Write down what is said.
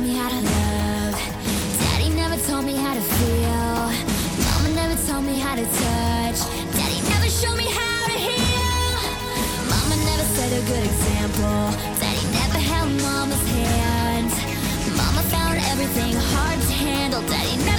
me how to love. Daddy never told me how to feel. Mama never told me how to touch. Daddy never showed me how to heal. Mama never set a good example. Daddy never held mama's hand. Mama found everything hard to handle. Daddy never